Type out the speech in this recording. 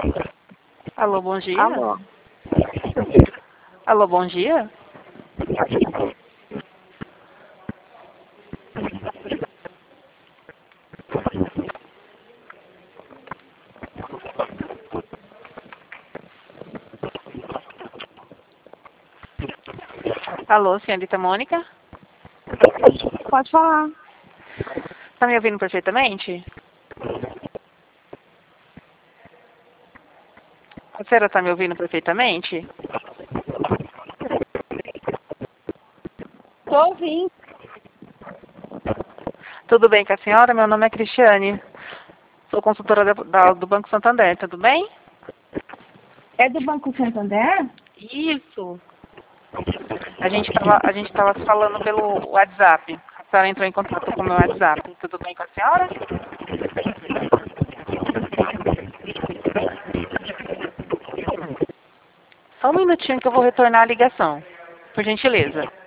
Alô, bom dia? Alô. Alô, bom dia? Alô, senhorita Mônica? Pode falar. Tá me ouvindo perfeitamente? A senhora tá me ouvindo perfeitamente? Tô ouvindo. Tudo bem com a senhora? Meu nome é Cristiane. Sou consultora do Banco Santander, tudo bem? É do Banco Santander? Isso. A gente tava se falando pelo WhatsApp. A senhora entrou em contato com o meu WhatsApp. Tudo bem com a senhora? Só um minutinho que eu vou retornar a ligação. Por gentileza.